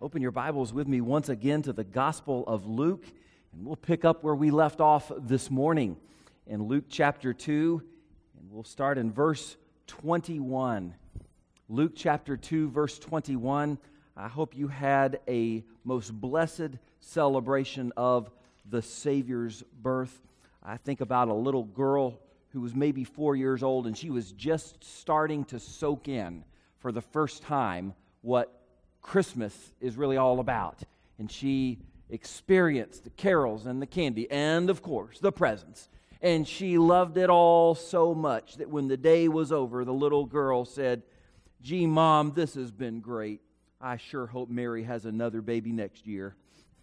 Open your Bibles with me once again to the Gospel of Luke, and we'll pick up where we left off this morning in Luke chapter 2, and we'll start in verse 21. Luke chapter 2, verse 21. I hope you had a most blessed celebration of the Savior's birth. I think about a little girl who was maybe 4 years old, and she was just starting to soak in for the first time what Christmas is really all about. And she experienced the carols and the candy and, of course, the presents. And she loved it all so much that when the day was over, the little girl said, "Gee, Mom, this has been great. I sure hope Mary has another baby next year."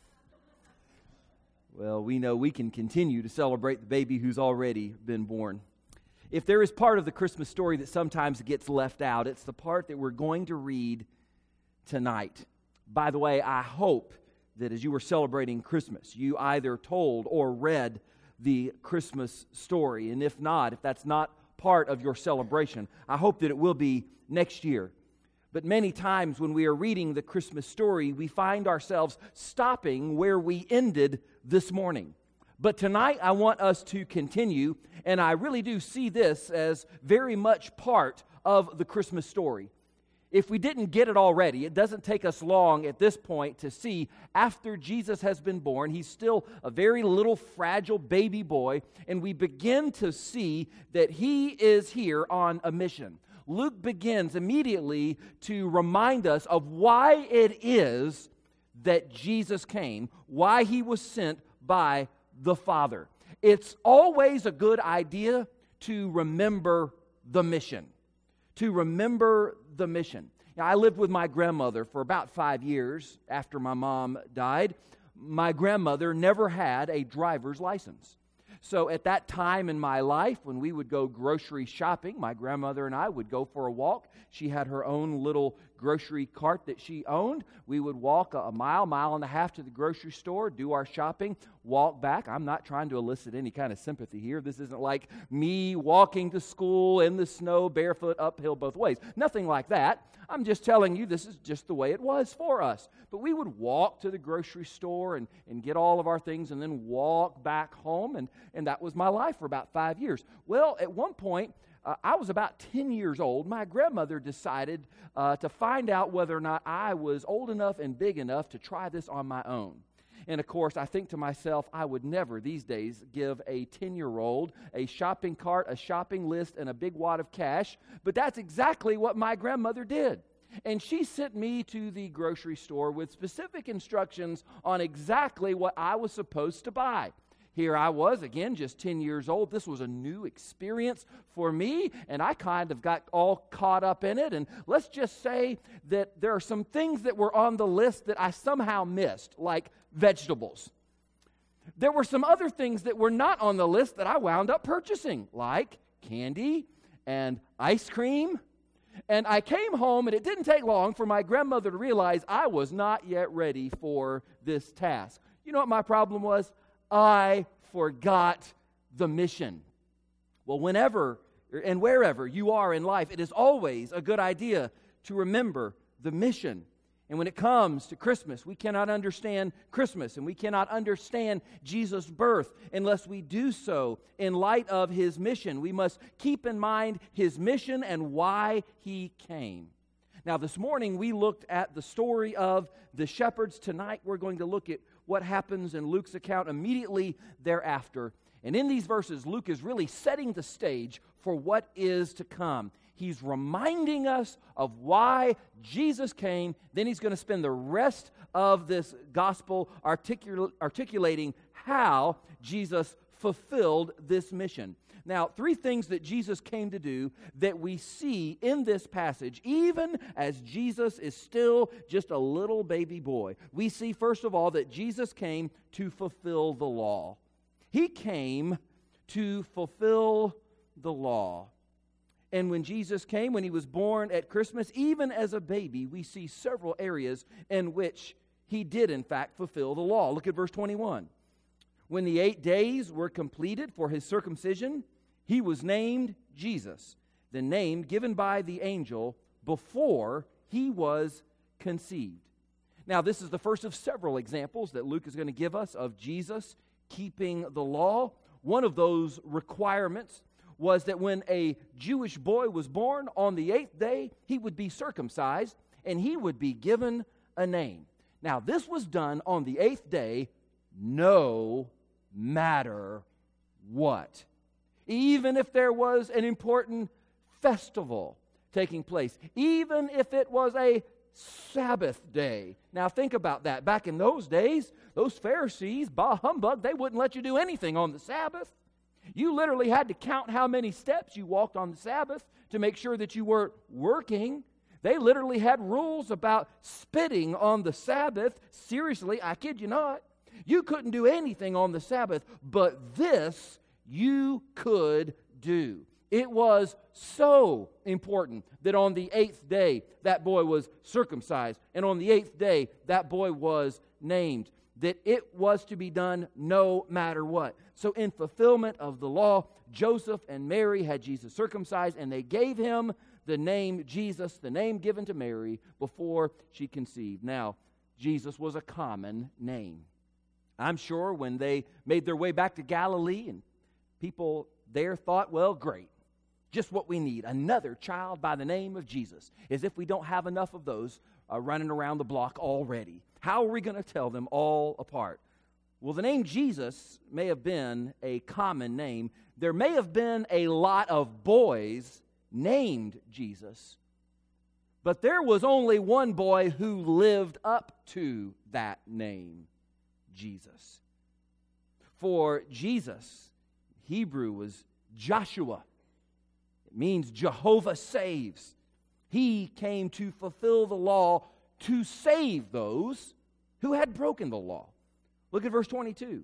Well, we know we can continue to celebrate the baby who's already been born. If there is part of the Christmas story that sometimes gets left out, it's the part that we're going to read tonight. By the way, I hope that as you were celebrating Christmas, you either told or read the Christmas story. And if not, if that's not part of your celebration, I hope that it will be next year. But many times when we are reading the Christmas story, we find ourselves stopping where we ended this morning. But tonight I want us to continue, and I really do see this as very much part of the Christmas story. If we didn't get it already, it doesn't take us long at this point to see after Jesus has been born, he's still a very little fragile baby boy, and we begin to see that he is here on a mission. Luke begins immediately to remind us of why it is that Jesus came, why he was sent by the Father. It's always a good idea to remember the mission. To remember the mission. Now, I lived with my grandmother for about 5 years after my mom died. My grandmother never had a driver's license. So at that time in my life, when we would go grocery shopping, my grandmother and I would go for a walk. She had her own little grocery cart that she owned. We would walk a mile and a half to the grocery store, do our shopping, walk back. I'm not trying to elicit any kind of sympathy here. This isn't like me walking to school in the snow, barefoot, uphill both ways. Nothing like that. I'm just telling you this is just the way it was for us. But we would walk to the grocery store and get all of our things and then walk back home. And that was my life for about 5 years. Well, at one point, I was about 10 years old. My grandmother decided to find out whether or not I was old enough and big enough to try this on my own. And of course, I think to myself, I would never these days give a 10-year-old a shopping cart, a shopping list, and a big wad of cash. But that's exactly what my grandmother did. And she sent me to the grocery store with specific instructions on exactly what I was supposed to buy. Here I was, again, just 10 years old. This was a new experience for me, and I kind of got all caught up in it. And let's just say that there are some things that were on the list that I somehow missed, like vegetables. There were some other things that were not on the list that I wound up purchasing, like candy and ice cream. And I came home, and it didn't take long for my grandmother to realize I was not yet ready for this task. You know what my problem was? I forgot the mission. Well, whenever and wherever you are in life, it is always a good idea to remember the mission. And when it comes to Christmas, we cannot understand Christmas and we cannot understand Jesus' birth unless we do so in light of his mission. We must keep in mind his mission and why he came. Now, this morning we looked at the story of the shepherds. Tonight we're going to look at what happens in Luke's account immediately thereafter. And in these verses, Luke is really setting the stage for what is to come. He's reminding us of why Jesus came. Then he's going to spend the rest of this gospel articulating how Jesus fulfilled this mission. Now, 3 things that Jesus came to do that we see in this passage, even as Jesus is still just a little baby boy. We see, first of all, that Jesus came to fulfill the law. He came to fulfill the law. And when Jesus came, when he was born at Christmas, even as a baby, we see several areas in which he did, in fact, fulfill the law. Look at verse 21. When the 8 days were completed for his circumcision, he was named Jesus, the name given by the angel before he was conceived. Now, this is the first of several examples that Luke is going to give us of Jesus keeping the law. One of those requirements was that when a Jewish boy was born on the 8th day, he would be circumcised and he would be given a name. Now, this was done on the 8th day, no matter what. Even if there was an important festival taking place, even if it was a Sabbath day. Now think about that. Back in those days, those Pharisees, bah humbug, they wouldn't let you do anything on the Sabbath. You literally had to count how many steps you walked on the Sabbath to make sure that you weren't working. They literally had rules about spitting on the Sabbath. Seriously, I kid you not. You couldn't do anything on the Sabbath, but this you could do. It was so important that on the 8th day, that boy was circumcised. And on the 8th day, that boy was named. That it was to be done no matter what. So in fulfillment of the law, Joseph and Mary had Jesus circumcised, and they gave him the name Jesus, the name given to Mary before she conceived. Now, Jesus was a common name. I'm sure when they made their way back to Galilee, and people there thought, well, great. Just what we need, another child by the name of Jesus, as if we don't have enough of those running around the block already. How are we going to tell them all apart? Well, the name Jesus may have been a common name. There may have been a lot of boys named Jesus, but there was only one boy who lived up to that name, Jesus. For Jesus, Hebrew was Joshua. It means Jehovah saves. He came to fulfill the law to save those who had broken the law. Look at verse 22.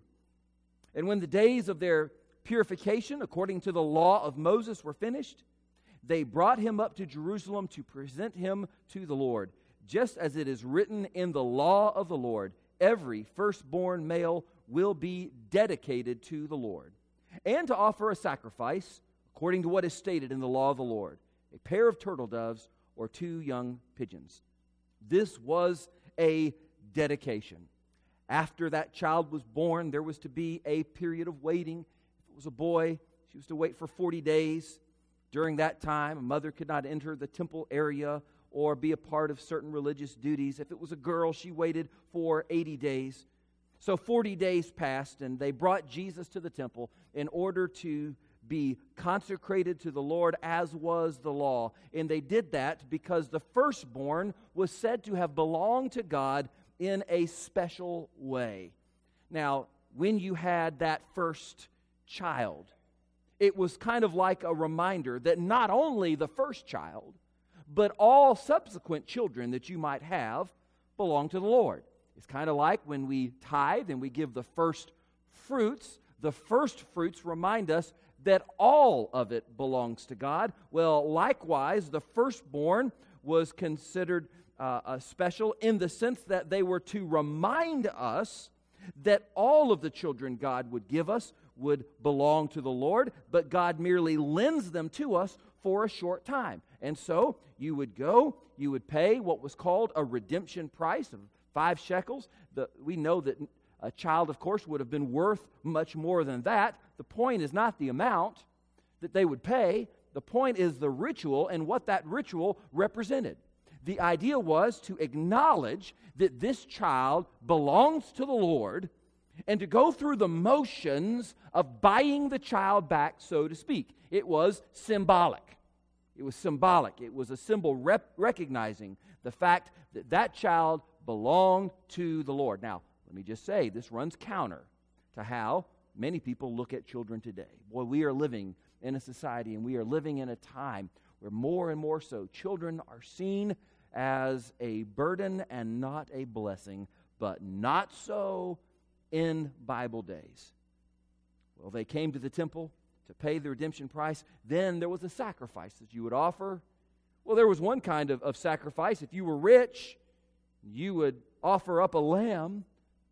And when the days of their purification, according to the law of Moses, were finished, they brought him up to Jerusalem to present him to the Lord. Just as it is written in the law of the Lord, every firstborn male will be dedicated to the Lord, and to offer a sacrifice according to what is stated in the law of the Lord, a pair of turtle doves or 2 young pigeons. This was a dedication. After that child was born, there was to be a period of waiting. If it was a boy, she was to wait for 40 days. During that time, a mother could not enter the temple area or be a part of certain religious duties. If it was a girl, she waited for 80 days. So 40 days passed, and they brought Jesus to the temple in order to be consecrated to the Lord, as was the law. And they did that because the firstborn was said to have belonged to God in a special way. Now, when you had that first child, it was kind of like a reminder that not only the first child, but all subsequent children that you might have belong to the Lord. It's kind of like when we tithe and we give the first fruits. The first fruits remind us that all of it belongs to God. Well, likewise, the firstborn was considered special in the sense that they were to remind us that all of the children God would give us would belong to the Lord, but God merely lends them to us for a short time. And so you would go, you would pay what was called a redemption price of 5 shekels. We know that a child, of course, would have been worth much more than that. The point is not the amount that they would pay. The point is the ritual and what that ritual represented. The idea was to acknowledge that this child belongs to the Lord and to go through the motions of buying the child back, so to speak. It was symbolic. It was symbolic. It was a symbol recognizing the fact that that child belonged to the Lord. Now, let me just say, this runs counter to how many people look at children today. Boy, we are living in a society and we are living in a time where more and more so children are seen as a burden and not a blessing, but not so in Bible days. Well, they came to the temple to pay the redemption price. Then there was a sacrifice that you would offer. Well, there was one kind of sacrifice. If you were rich, you would offer up a lamb.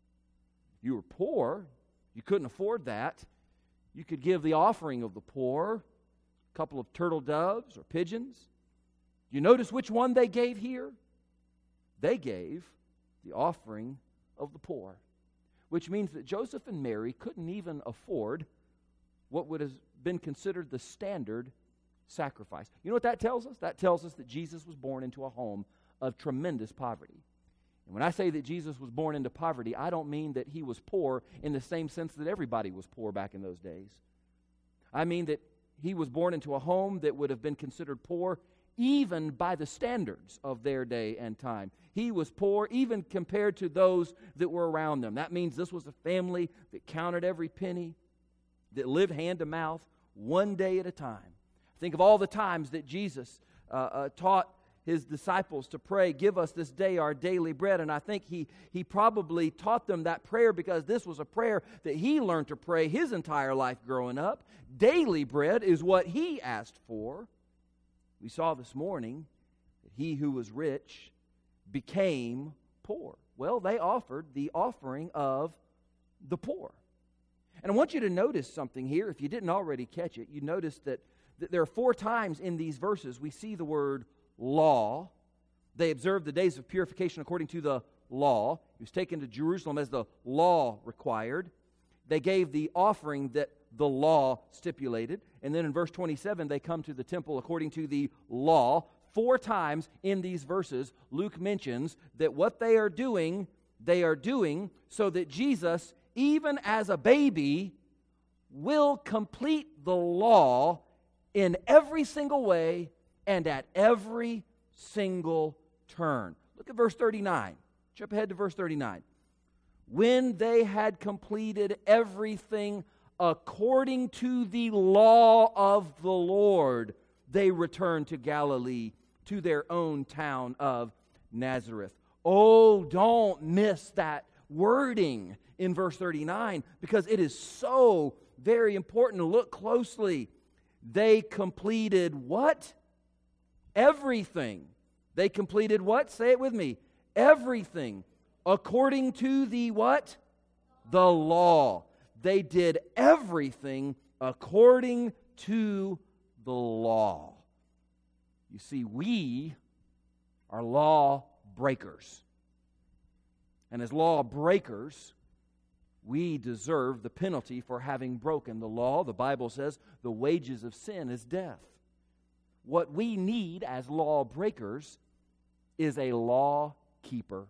If you were poor, you couldn't afford that. You could give the offering of the poor, a couple of turtle doves or pigeons. You notice which one they gave here? They gave the offering of the poor, which means that Joseph and Mary couldn't even afford what would have been considered the standard sacrifice. You know what that tells us? That tells us that Jesus was born into a home of tremendous poverty. And when I say that Jesus was born into poverty, I don't mean that he was poor in the same sense that everybody was poor back in those days. I mean that he was born into a home that would have been considered poor even by the standards of their day and time. He was poor even compared to those that were around them. That means this was a family that counted every penny, that lived hand to mouth, one day at a time. Think of all the times that Jesus taught his disciples to pray, "Give us this day our daily bread." And I think he probably taught them that prayer because this was a prayer that he learned to pray his entire life growing up. Daily bread is what he asked for. We saw this morning that he who was rich became poor. Well, they offered the offering of the poor. And I want you to notice something here. If you didn't already catch it, you notice that there are 4 times in these verses we see the word law. They observed the days of purification according to the law. He was taken to Jerusalem as the law required. They gave the offering that the law stipulated. And then in verse 27, they come to the temple according to the law. 4 times in these verses, Luke mentions that what they are doing so that Jesus, even as a baby, will complete the law in every single way and at every single turn. Look at verse 39. Jump ahead to verse 39. When they had completed everything according to the law of the Lord, they returned to Galilee, to their own town of Nazareth. Oh, don't miss that wording in verse 39 because it is so very important to look closely. They completed what? Everything. They completed what? Say it with me. Everything. According to the what? The law. They did everything according to the law. You see, we are law breakers. And as law breakers, we deserve the penalty for having broken the law. The Bible says the wages of sin is death. What we need as law breakers is a law keeper.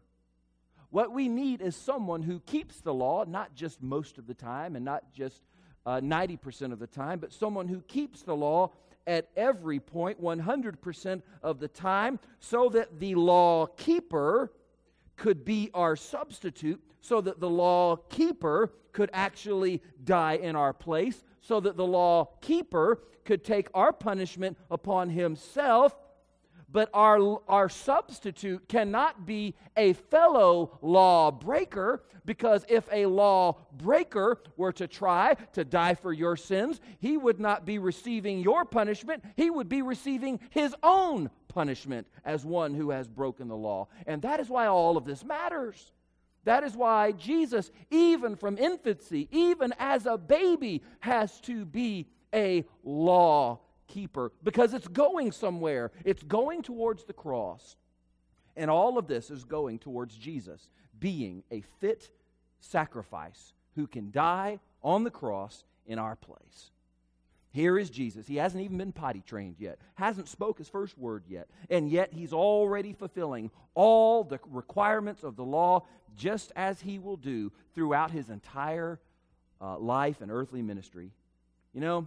What we need is someone who keeps the law, not just most of the time and not just 90% of the time, but someone who keeps the law at every point, 100% of the time, so that the law keeper could be our substitute, so that the law keeper could actually die in our place, so that the law keeper could take our punishment upon himself. But our substitute cannot be a fellow law breaker, because if a law breaker were to try to die for your sins, he would not be receiving your punishment. He would be receiving his own punishment as one who has broken the law. And that is why all of this matters. That is why Jesus, even from infancy, even as a baby, has to be a law keeper, because it's going somewhere. It's going towards the cross. And all of this is going towards Jesus being a fit sacrifice who can die on the cross in our place. Here is Jesus. He hasn't even been potty trained yet, hasn't spoke his first word yet, and yet he's already fulfilling all the requirements of the law, just as he will do throughout his entire life and earthly ministry. You know,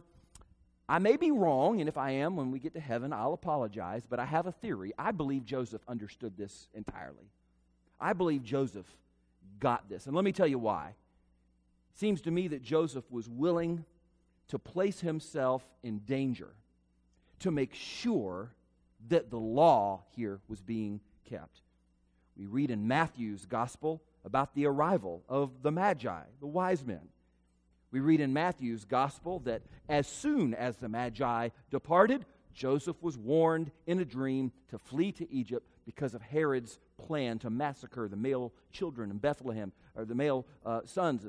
I may be wrong, and if I am, when we get to heaven, I'll apologize, but I have a theory. I believe Joseph understood this entirely. I believe Joseph got this, and let me tell you why. It seems to me that Joseph was willing to place himself in danger to make sure that the law here was being kept. We read in Matthew's gospel about the arrival of the Magi, the wise men. We read in Matthew's gospel that as soon as the Magi departed, Joseph was warned in a dream to flee to Egypt because of Herod's plan to massacre the male children in Bethlehem, or the male sons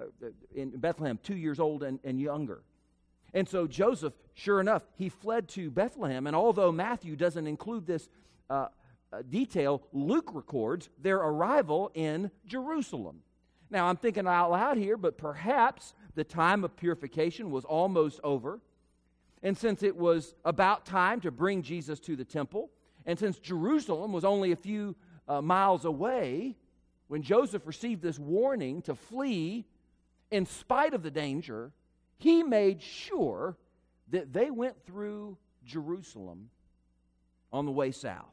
in Bethlehem, 2 years old and younger. And so Joseph, sure enough, he fled to Bethlehem. And although Matthew doesn't include this detail, Luke records their arrival in Jerusalem. Now, I'm thinking out loud here, but perhaps the time of purification was almost over. And since it was about time to bring Jesus to the temple, and since Jerusalem was only a few miles away, when Joseph received this warning to flee in spite of the danger, he made sure that they went through Jerusalem on the way south.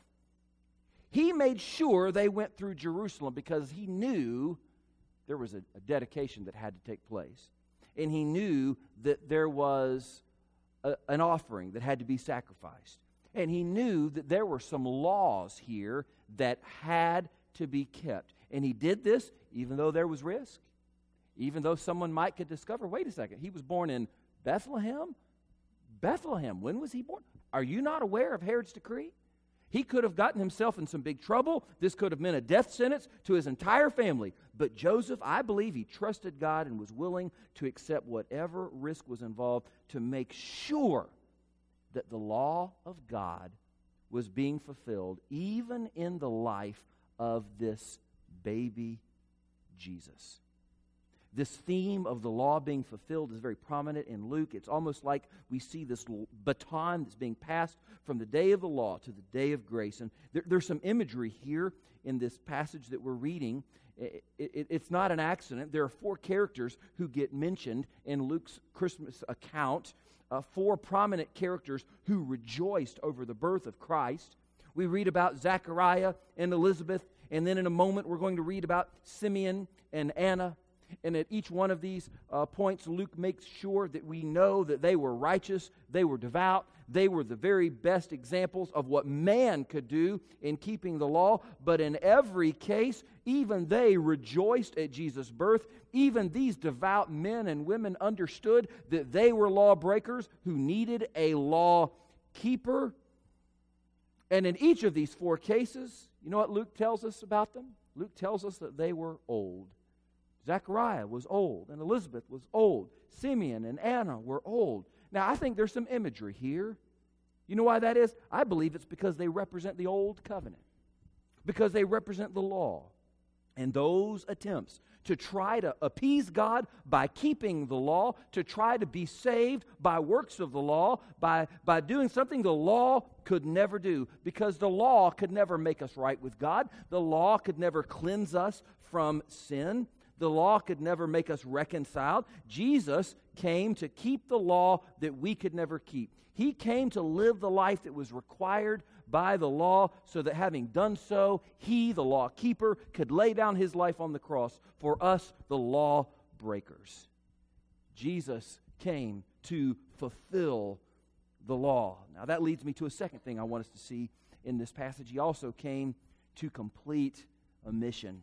He made sure they went through Jerusalem because he knew there was a dedication that had to take place. And he knew that there was an offering that had to be sacrificed. And he knew that there were some laws here that had to be kept. And he did this even though there was risk, even though someone might could discover, wait a second, he was born in Bethlehem? Bethlehem, when was he born? Are you not aware of Herod's decree? He could have gotten himself in some big trouble. This could have meant a death sentence to his entire family. But Joseph, I believe he trusted God and was willing to accept whatever risk was involved to make sure that the law of God was being fulfilled even in the life of this baby Jesus. This theme of the law being fulfilled is very prominent in Luke. It's almost like we see this baton that's being passed from the day of the law to the day of grace. And there's some imagery here in this passage that we're reading. It's not an accident. There are 4 characters who get mentioned in Luke's Christmas account, 4 prominent characters who rejoiced over the birth of Christ. We read about Zechariah and Elizabeth, and then in a moment we're going to read about Simeon and Anna. And at each one of these points, Luke makes sure that we know that they were righteous, they were devout, they were the very best examples of what man could do in keeping the law. But in every case, even they rejoiced at Jesus' birth. Even these devout men and women understood that they were lawbreakers who needed a law keeper. And in each of these 4 cases, you know what Luke tells us about them? Luke tells us that they were old. Zechariah was old, and Elizabeth was old. Simeon and Anna were old. Now, I think there's some imagery here. You know why that is? I believe it's because they represent the old covenant, because they represent the law. And those attempts to try to appease God by keeping the law, to try to be saved by works of the law, by doing something the law could never do, because the law could never make us right with God. The law could never cleanse us from sin. The law could never make us reconciled. Jesus came to keep the law that we could never keep. He came to live the life that was required by the law so that having done so, he, the law keeper, could lay down his life on the cross for us, the law breakers. Jesus came to fulfill the law. Now that leads me to a second thing I want us to see in this passage. He also came to complete a mission.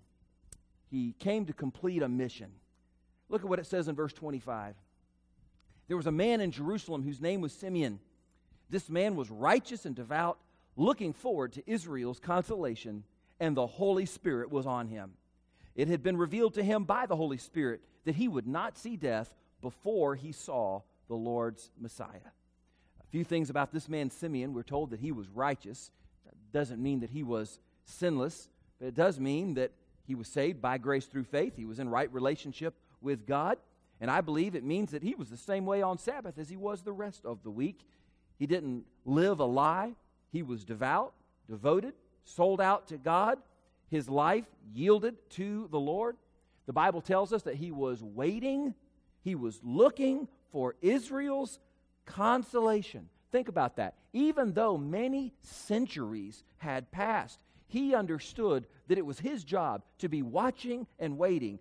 He came to complete a mission. Look at what it says in verse 25. There was a man in Jerusalem whose name was Simeon. This man was righteous and devout, looking forward to Israel's consolation, and the Holy Spirit was on him. It had been revealed to him by the Holy Spirit that he would not see death before he saw the Lord's Messiah. A few things about this man Simeon. We're told that he was righteous. That doesn't mean that he was sinless, but it does mean that he was saved by grace through faith. He was in right relationship with God. And I believe it means that he was the same way on Sabbath as he was the rest of the week. He didn't live a lie. He was devout, devoted, sold out to God. His life yielded to the Lord. The Bible tells us that he was waiting. He was looking for Israel's consolation. Think about that. Even though many centuries had passed, he understood that it was his job to be watching and waiting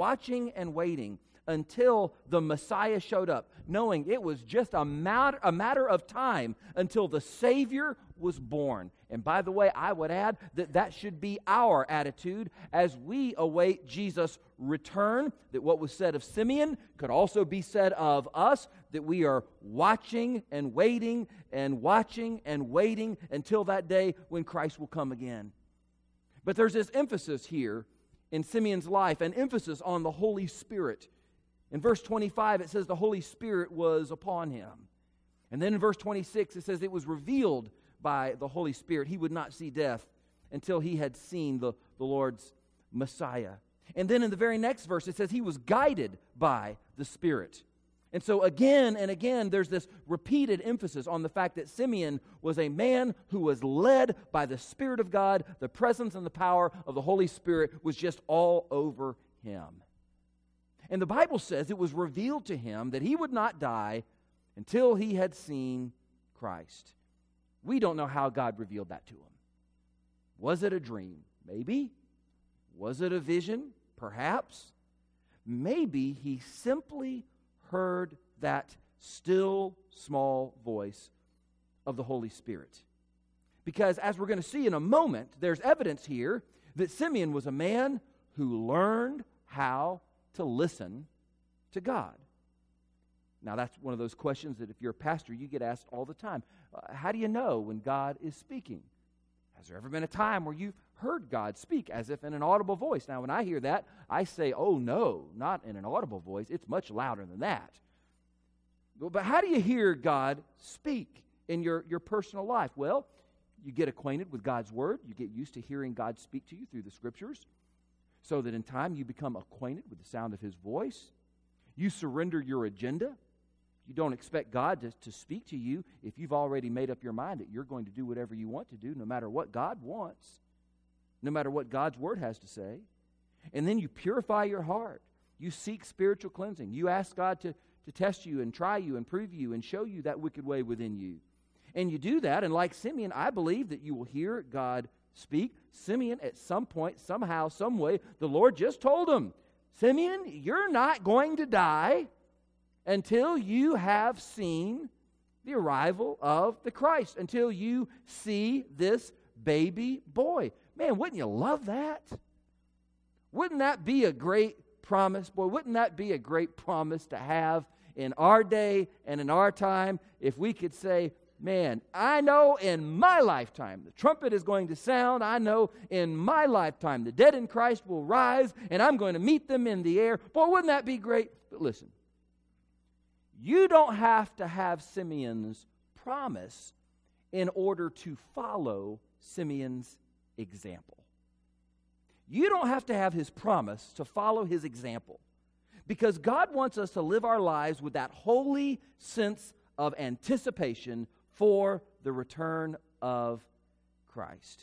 until the Messiah showed up, knowing it was just a matter of time until the Savior was born. And by the way, I would add that that should be our attitude as we await Jesus' return, that what was said of Simeon could also be said of us, that we are watching and waiting until that day when Christ will come again. But there's this emphasis here in Simeon's life, an emphasis on the Holy Spirit. In verse 25, it says the Holy Spirit was upon him. And then in verse 26, it says it was revealed by the Holy Spirit he would not see death. until he had seen the Lord's Messiah. And then in the very next verse, it says he was guided by the Spirit. And so again and again, there's this repeated emphasis on the fact that Simeon was a man who was led by the Spirit of God. The presence and the power of the Holy Spirit was just all over him. And the Bible says it was revealed to him that he would not die until he had seen Christ. We don't know how God revealed that to him. Was it a dream? Maybe. Was it a vision? Perhaps. Maybe he simply heard that still small voice of the Holy Spirit. Because as we're going to see in a moment, there's evidence here that Simeon was a man who learned how to listen to God. Now, that's one of those questions that if you're a pastor, you get asked all the time. How do you know when God is speaking? Has there ever been a time where you've heard God speak as if in an audible voice? Now, when I hear that, I say, oh, no, not in an audible voice. It's much louder than that. But how do you hear God speak in your personal life? Well, you get acquainted with God's Word. You get used to hearing God speak to you through the Scriptures, so that in time you become acquainted with the sound of His voice. You surrender your agenda. You don't expect God to speak to you if you've already made up your mind that you're going to do whatever you want to do, no matter what God wants, no matter what God's Word has to say. And then you purify your heart. You seek spiritual cleansing. You ask God to test you and try you and prove you and show you that wicked way within you. And you do that, and like Simeon, I believe that you will hear God speak. Simeon, at some point, somehow, some way, the Lord just told him, Simeon, you're not going to die until you have seen the arrival of the Christ, until you see this baby boy. Man, wouldn't you love that? Wouldn't that be a great promise? Boy, wouldn't that be a great promise to have in our day and in our time if we could say, man, I know in my lifetime the trumpet is going to sound. I know in my lifetime the dead in Christ will rise, and I'm going to meet them in the air. Boy, wouldn't that be great? But listen, you don't have to have Simeon's promise in order to follow Simeon's example. You don't have to have his promise to follow his example, because God wants us to live our lives with that holy sense of anticipation for the return of Christ.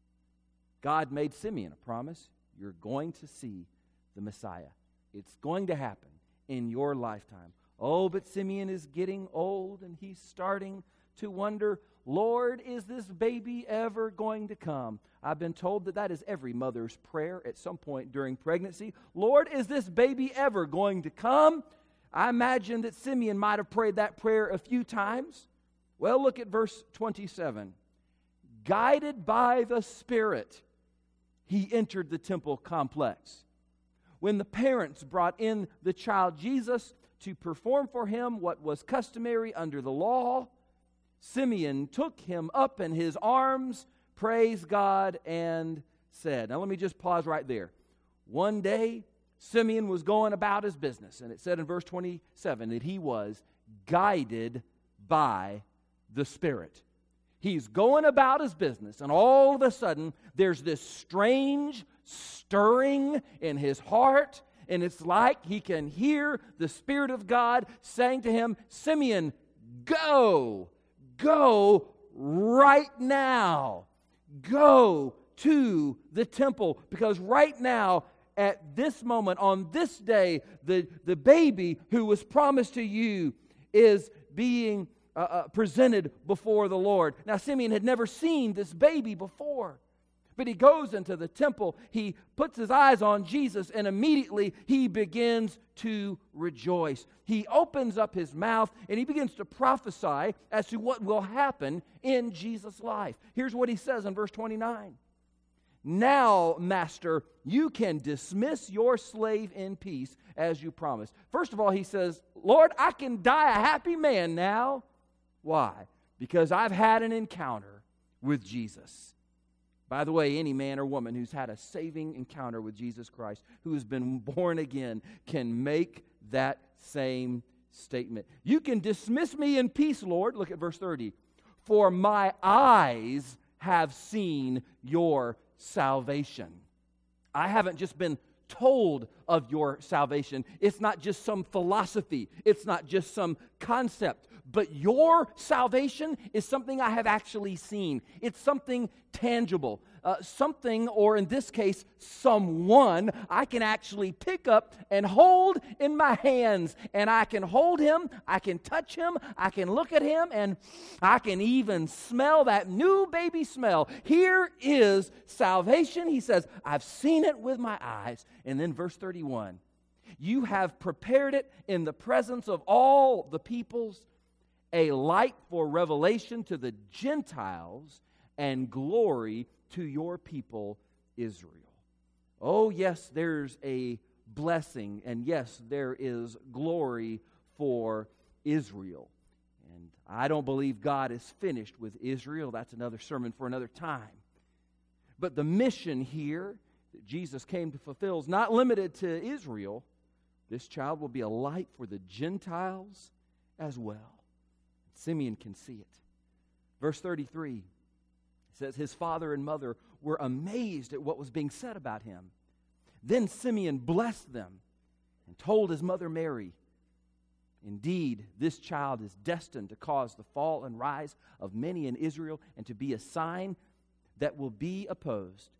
God made Simeon a promise. You're going to see the Messiah. It's going to happen in your lifetime. Oh, but Simeon is getting old, and he's starting to wonder, Lord, is this baby ever going to come? I've been told that is every mother's prayer at some point during pregnancy. Lord, is this baby ever going to come? I imagine that Simeon might have prayed that prayer a few times. Well, look at verse 27. Guided by the Spirit, he entered the temple complex. When the parents brought in the child Jesus to perform for him what was customary under the law, Simeon took him up in his arms, praised God, and said. Now let me just pause right there. One day, Simeon was going about his business, and it said in verse 27 that he was guided by the Spirit. He's going about his business, and all of a sudden, there's this strange stirring in his heart, and it's like he can hear the Spirit of God saying to him, Simeon, go right now. Go to the temple, because right now, at this moment, on this day, the baby who was promised to you is being presented before the Lord. Now, Simeon had never seen this baby before, but he goes into the temple, he puts his eyes on Jesus, and immediately he begins to rejoice. He opens up his mouth, and he begins to prophesy as to what will happen in Jesus' life. Here's what he says in verse 29. Now, Master, you can dismiss your slave in peace as you promised. First of all, he says, Lord, I can die a happy man now. Why? Because I've had an encounter with Jesus. By the way, any man or woman who's had a saving encounter with Jesus Christ, who has been born again, can make that same statement. You can dismiss me in peace, Lord. Look at verse 30. For my eyes have seen your salvation. I haven't just been told of your salvation. It's not just some philosophy. It's not just some concept. But your salvation is something I have actually seen. It's something tangible. Something, or in this case, someone I can actually pick up and hold in my hands. And I can hold him, I can touch him, I can look at him, and I can even smell that new baby smell. Here is salvation. He says, I've seen it with my eyes. And then verse 31, you have prepared it in the presence of all the peoples, a light for revelation to the Gentiles and glory to your people Israel. Oh, yes, there's a blessing, and yes, there is glory for Israel. And I don't believe God is finished with Israel. That's another sermon for another time. But the mission here that Jesus came to fulfill is not limited to Israel. This child will be a light for the Gentiles as well. Simeon can see it. Verse 33 says, his father and mother were amazed at what was being said about him. Then Simeon blessed them and told his mother Mary, indeed, this child is destined to cause the fall and rise of many in Israel and to be a sign that will be opposed.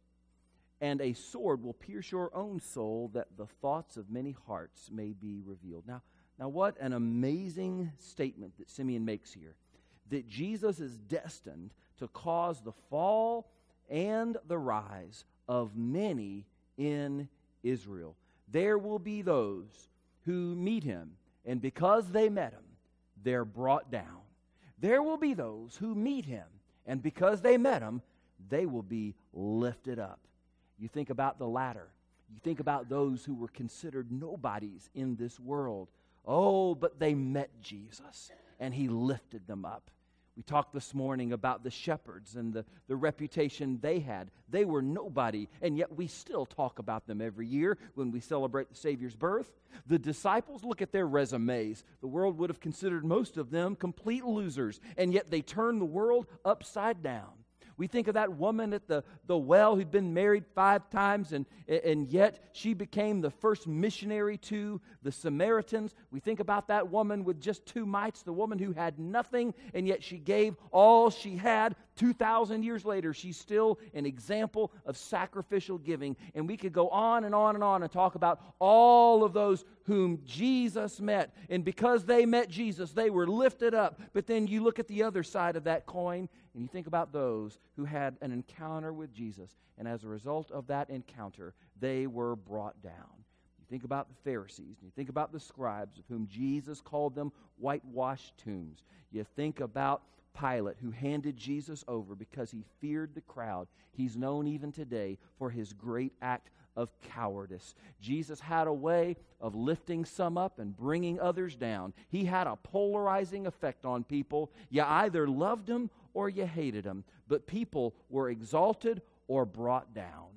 And a sword will pierce your own soul that the thoughts of many hearts may be revealed. Now, what an amazing statement that Simeon makes here. That Jesus is destined to cause the fall and the rise of many in Israel. There will be those who meet him, and because they met him, they're brought down. There will be those who meet him, and because they met him, they will be lifted up. You think about the latter. You think about those who were considered nobodies in this world. Oh, but they met Jesus, and he lifted them up. We talked this morning about the shepherds and the reputation they had. They were nobody, and yet we still talk about them every year when we celebrate the Savior's birth. The disciples, look at their resumes. The world would have considered most of them complete losers, and yet they turned the world upside down. We think of that woman at the well who'd been married 5 times, and yet she became the first missionary to the Samaritans. We think about that woman with just 2 mites, the woman who had nothing, and yet she gave all she had. 2,000 years later, she's still an example of sacrificial giving. And we could go on and on and on and talk about all of those whom Jesus met. And because they met Jesus, they were lifted up. But then you look at the other side of that coin, and you think about those who had an encounter with Jesus. And as a result of that encounter, they were brought down. You think about the Pharisees, and you think about the scribes, of whom Jesus called them whitewashed tombs. You think about Pilate, who handed Jesus over because he feared the crowd. He's known even today for his great act of cowardice. Jesus had a way of lifting some up and bringing others down. He had a polarizing effect on people. You either loved him or you hated him. But people were exalted or brought down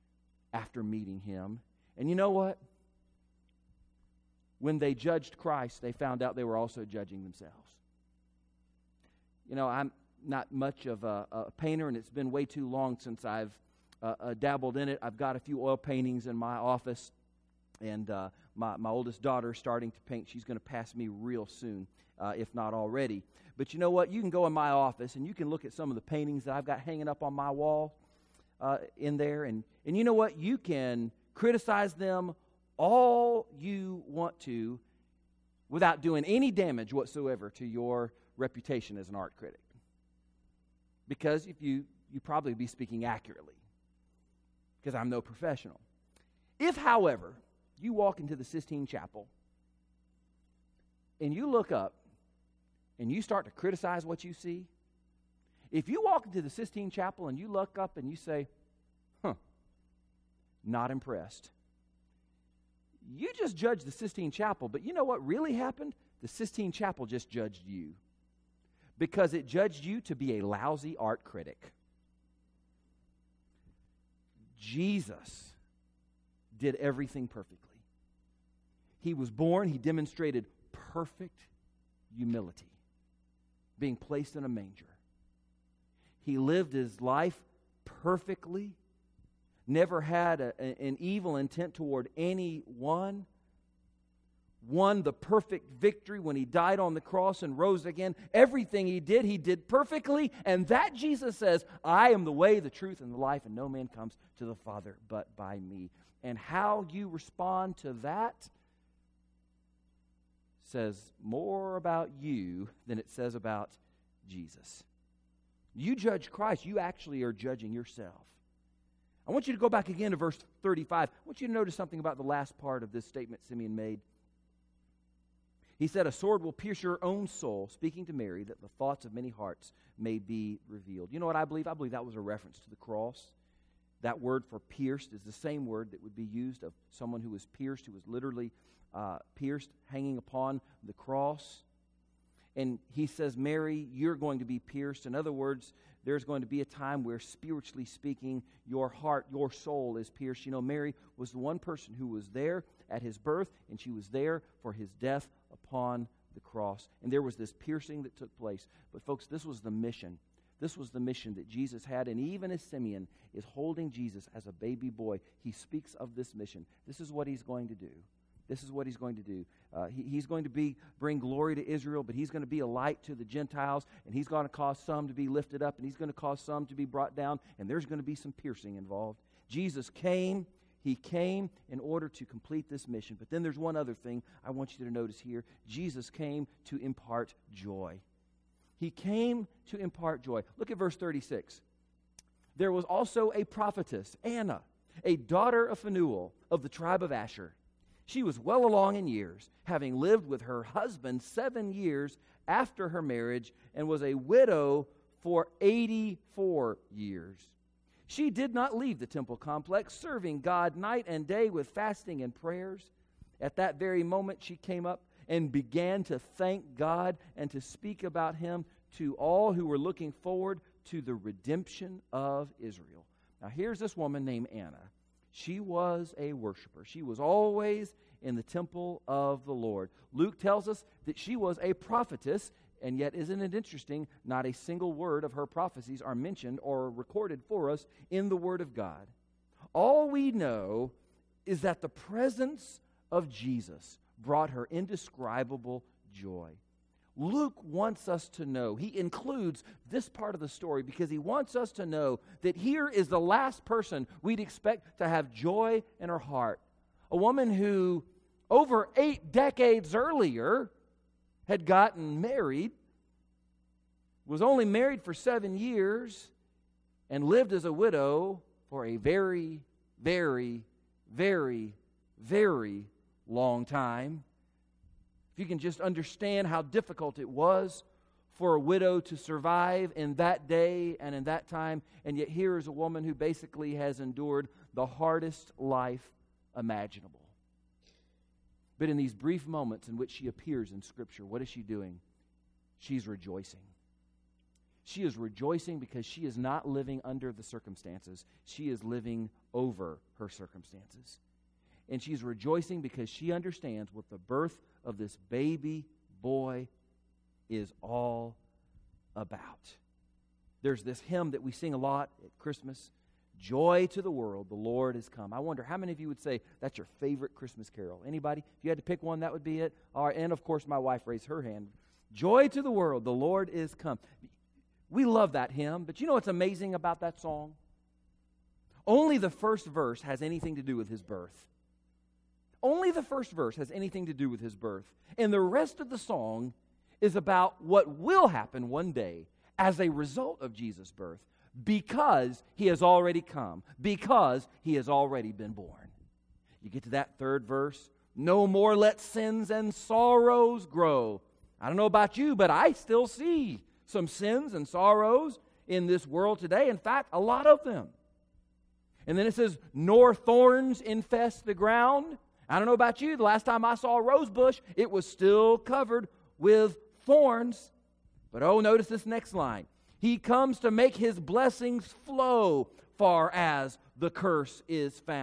after meeting him. And you know what? When they judged Christ, they found out they were also judging themselves. You know, I'm not much of a painter, and it's been way too long since I've dabbled in it. I've got a few oil paintings in my office, and my oldest daughter is starting to paint. She's going to pass me real soon, if not already. But you know what? You can go in my office, and you can look at some of the paintings that I've got hanging up on my wall in there, and you know what? You can criticize them all you want to without doing any damage whatsoever to your reputation as an art critic. Because if you probably be speaking accurately, because I'm no professional. If, however, you walk into the Sistine Chapel and you look up and you start to criticize what you see, if you walk into the Sistine Chapel and you look up and you say, not impressed, you just judged the Sistine Chapel, but you know what really happened? The Sistine Chapel just judged you. Because it judged you to be a lousy art critic. Jesus did everything perfectly. He was born, he demonstrated perfect humility, being placed in a manger. He lived his life perfectly, never had an evil intent toward anyone, won the perfect victory when he died on the cross and rose again. Everything he did perfectly. And that, Jesus says, I am the way, the truth, and the life, and no man comes to the Father but by me. And how you respond to that says more about you than it says about Jesus. You judge Christ, you actually are judging yourself. I want you to go back again to verse 35. I want you to notice something about the last part of this statement Simeon made. He said, a sword will pierce your own soul, speaking to Mary, that the thoughts of many hearts may be revealed. You know what I believe? I believe that was a reference to the cross. That word for pierced is the same word that would be used of someone who was pierced, who was literally pierced, hanging upon the cross. And he says, Mary, you're going to be pierced. In other words, there's going to be a time where, spiritually speaking, your heart, your soul is pierced. You know, Mary was the one person who was there at his birth, and she was there for his death upon the cross. And there was this piercing that took place. But folks, this was the mission. This was the mission that Jesus had. And even as Simeon is holding Jesus as a baby boy, he speaks of this mission. This is what he's going to do. This is what he's going to do. He's going to bring glory to Israel, but he's going to be a light to the Gentiles, and he's going to cause some to be lifted up, and he's going to cause some to be brought down, and there's going to be some piercing involved. Jesus came. He came in order to complete this mission. But then there's one other thing I want you to notice here. Jesus came to impart joy. He came to impart joy. Look at verse 36. There was also a prophetess, Anna, a daughter of Phanuel of the tribe of Asher. She was well along in years, having lived with her husband 7 years after her marriage, and was a widow for 84 years. She did not leave the temple complex, serving God night and day with fasting and prayers. At that very moment, she came up and began to thank God and to speak about Him to all who were looking forward to the redemption of Israel. Now, here's this woman named Anna. She was a worshiper. She was always in the temple of the Lord. Luke tells us that she was a prophetess, and yet isn't it interesting, not a single word of her prophecies are mentioned or recorded for us in the Word of God. All we know is that the presence of Jesus brought her indescribable joy. Luke wants us to know, he includes this part of the story because he wants us to know that here is the last person we'd expect to have joy in her heart. A woman who, over 8 decades earlier, had gotten married, was only married for 7 years, and lived as a widow for a very, very, very, very long time. If you can just understand how difficult it was for a widow to survive in that day and in that time, and yet here is a woman who basically has endured the hardest life imaginable. But in these brief moments in which she appears in Scripture, what is she doing? She's rejoicing. She is rejoicing because she is not living under the circumstances. She is living over her circumstances. And she's rejoicing because she understands what the birth of this baby boy is all about. There's this hymn that we sing a lot at Christmas, Joy to the World, the Lord has come. I wonder how many of you would say that's your favorite Christmas carol? Anybody? If you had to pick one, that would be it. All right, and of course my wife raised her hand. Joy to the world, the Lord is come. We love that hymn, but you know what's amazing about that song? Only the first verse has anything to do with His birth. Only the first verse has anything to do with His birth. And the rest of the song is about what will happen one day as a result of Jesus' birth, because He has already come, because He has already been born. You get to that third verse, no more let sins and sorrows grow. I don't know about you, but I still see some sins and sorrows in this world today. In fact, a lot of them. And then it says, nor thorns infest the ground. I don't know about you, the last time I saw a rose bush, it was still covered with thorns. But oh, notice this next line. He comes to make His blessings flow far as the curse is found.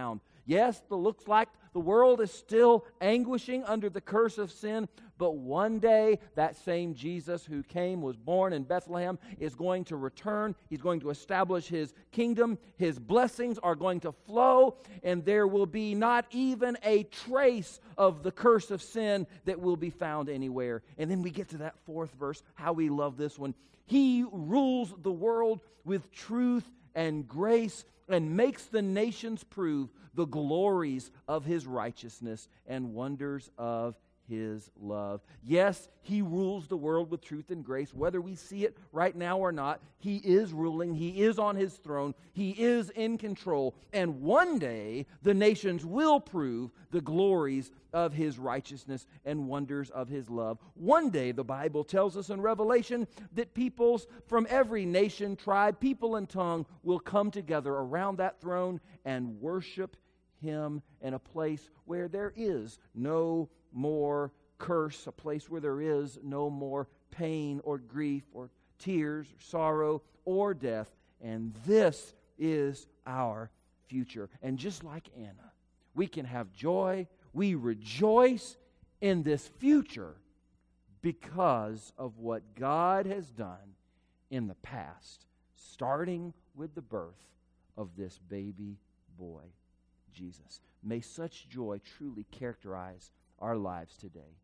Yes, it looks like the world is still anguishing under the curse of sin, but one day that same Jesus who came, was born in Bethlehem, is going to return. He's going to establish His kingdom. His blessings are going to flow, and there will be not even a trace of the curse of sin that will be found anywhere. And then we get to that fourth verse, how we love this one. He rules the world with truth and grace, and makes the nations prove the glories of His righteousness and wonders of His love. Yes, He rules the world with truth and grace. Whether we see it right now or not, He is ruling. He is on His throne. He is in control. And one day, the nations will prove the glories of His righteousness and wonders of His love. One day, the Bible tells us in Revelation that peoples from every nation, tribe, people, and tongue will come together around that throne and worship Him in a place where there is no more curse, a place where there is no more pain or grief or tears or sorrow or death. And this is our future. And just like Anna, we can have joy. We rejoice in this future because of what God has done in the past, starting with the birth of this baby boy, Jesus. May such joy truly characterize our lives today.